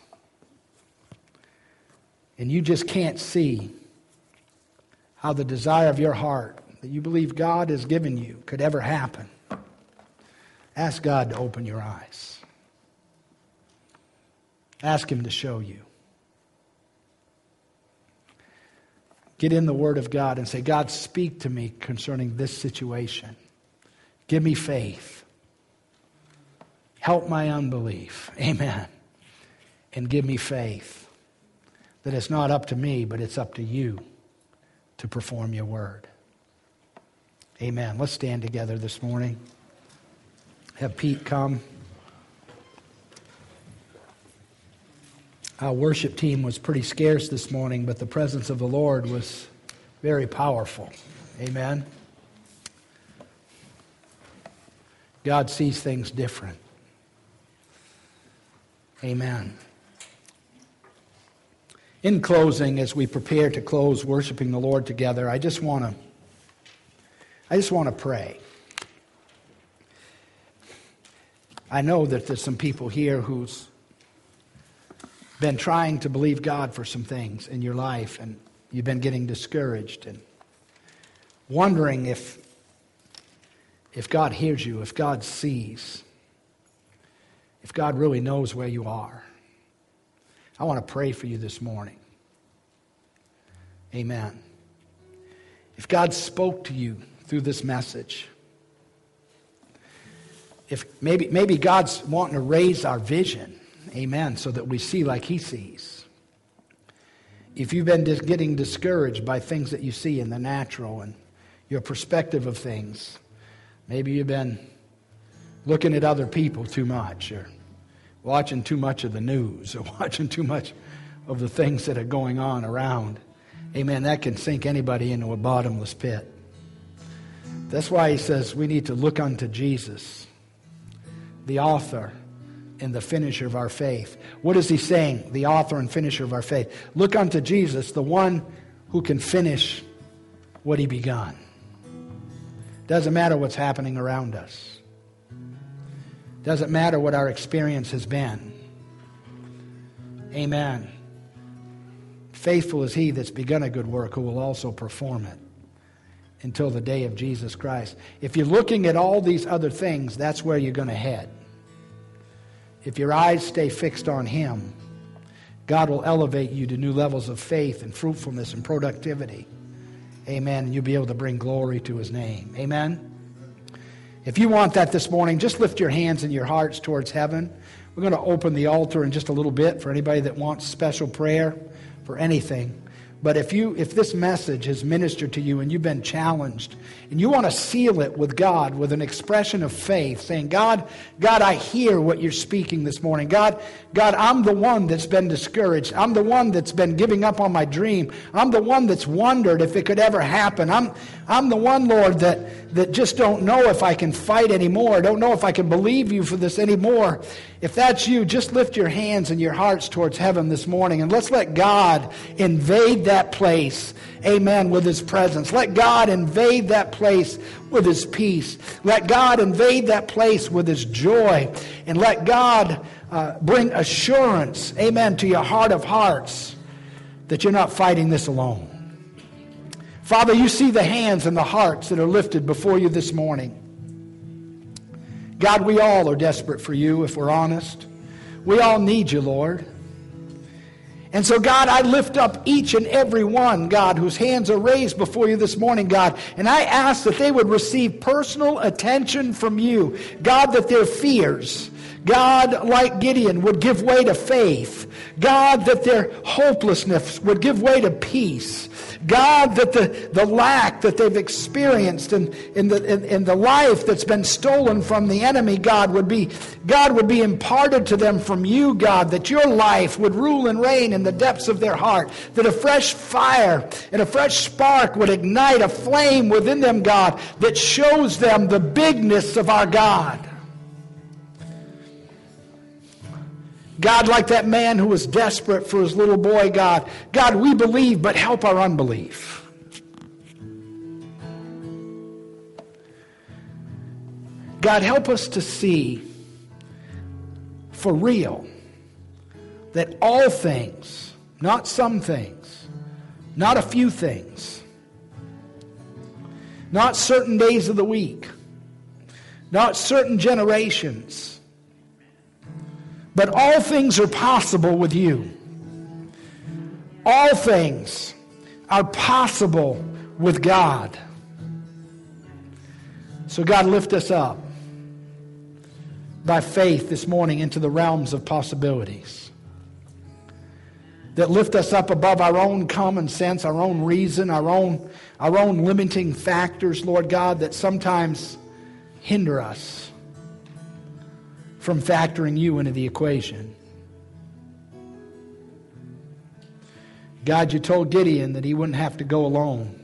and you just can't see how the desire of your heart that you believe God has given you could ever happen, ask God to open your eyes. Ask him to show you. Get in the Word of God and say, God, speak to me concerning this situation. Give me faith. Help my unbelief. Amen. And give me faith that it's not up to me, but it's up to you to perform your word. Amen. Let's stand together this morning. Have Pete come. Our worship team was pretty scarce this morning, but the presence of the Lord was very powerful. Amen. God sees things different. Amen. In closing, as we prepare to close worshiping the Lord together, I just want to I just want to pray. I know that there's some people here who's been trying to believe God for some things in your life, and you've been getting discouraged and wondering if if God hears you, if God sees, if God really knows where you are. I want to pray for you this morning. Amen. If God spoke to you through this message, if maybe maybe God's wanting to raise our vision, amen, so that we see like He sees. If you've been dis- getting discouraged by things that you see in the natural and your perspective of things, maybe you've been looking at other people too much, or watching too much of the news, or watching too much of the things that are going on around. Amen. That can sink anybody into a bottomless pit. That's why he says we need to look unto Jesus, the author and the finisher of our faith. What is he saying? The author and finisher of our faith. Look unto Jesus, the one who can finish what he begun. Doesn't matter what's happening around us. Doesn't matter what our experience has been. Amen. Faithful is he that's begun a good work, who will also perform it until the day of Jesus Christ. If you're looking at all these other things, that's where you're going to head. If your eyes stay fixed on Him, God will elevate you to new levels of faith and fruitfulness and productivity. Amen. And you'll be able to bring glory to His name. Amen. If you want that this morning, just lift your hands and your hearts towards heaven. We're going to open the altar in just a little bit for anybody that wants special prayer for anything. But if you, if this message has ministered to you and you've been challenged and you want to seal it with God with an expression of faith, saying, God, God, I hear what you're speaking this morning. God, God, I'm the one that's been discouraged. I'm the one that's been giving up on my dream. I'm the one that's wondered if it could ever happen. I'm, I'm the one, Lord, that, that just don't know if I can fight anymore. Don't know if I can believe you for this anymore. If that's you, just lift your hands and your hearts towards heaven this morning, and let's let God invade that place, amen, with His presence. Let God invade that place with His peace. Let God invade that place with His joy. And let God uh, bring assurance, amen, to your heart of hearts that you're not fighting this alone. Father, you see the hands and the hearts that are lifted before you this morning. God, we all are desperate for you, if we're honest. We all need you, Lord. And so, God, I lift up each and every one, God, whose hands are raised before you this morning, God. And I ask that they would receive personal attention from you. God, that their fears, God, like Gideon, would give way to faith. God, that their hopelessness would give way to peace. God, that the, the lack that they've experienced in, in, the, in, in the life that's been stolen from the enemy, God, would be, God, would be imparted to them from you, God, that your life would rule and reign in the depths of their heart, that a fresh fire and a fresh spark would ignite a flame within them, God, that shows them the bigness of our God. God, like that man who was desperate for his little boy, God. God, we believe, but help our unbelief. God, help us to see for real that all things, not some things, not a few things, not certain days of the week, not certain generations, but all things are possible with you. All things are possible with God. So God, lift us up by faith this morning into the realms of possibilities. That lift us up above our own common sense, our own reason, our own, our own limiting factors, Lord God, that sometimes hinder us from factoring you into the equation. God, you told Gideon that he wouldn't have to go alone,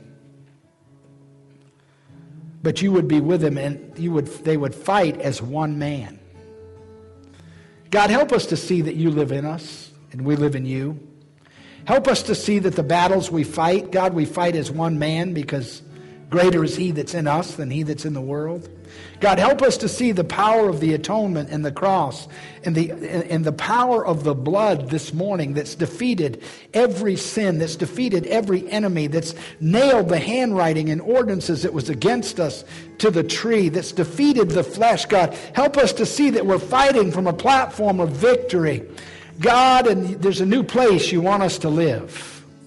but you would be with him, and you would, they would fight as one man. God, help us to see that you live in us and we live in you. Help us to see that the battles we fight, God, we fight as one man because greater is He that's in us than he that's in the world. God, help us to see the power of the atonement and the cross and the, and the power of the blood this morning that's defeated every sin, that's defeated every enemy, that's nailed the handwriting and ordinances that was against us to the tree, that's defeated the flesh. God, help us to see that we're fighting from a platform of victory. God, and there's a new place you want us to live.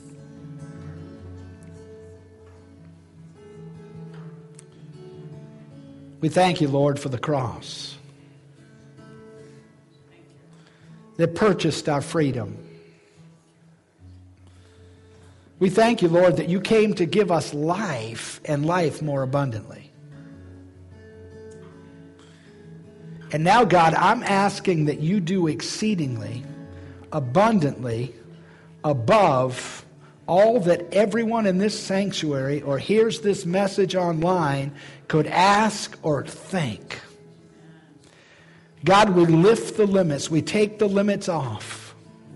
We thank you, Lord, for the cross that purchased our freedom. We thank you, Lord, that you came to give us life and life more abundantly. And now, God, I'm asking that you do exceedingly, abundantly, above all that everyone in this sanctuary or hears this message online could ask or think. God, we lift the limits. We take the limits off.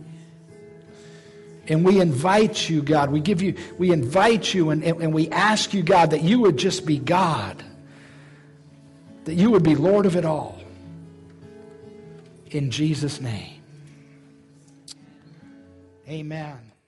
And we invite you, God. We give you, we invite you and, and, and we ask you, God, that you would just be God. That you would be Lord of it all. In Jesus' name. Amen.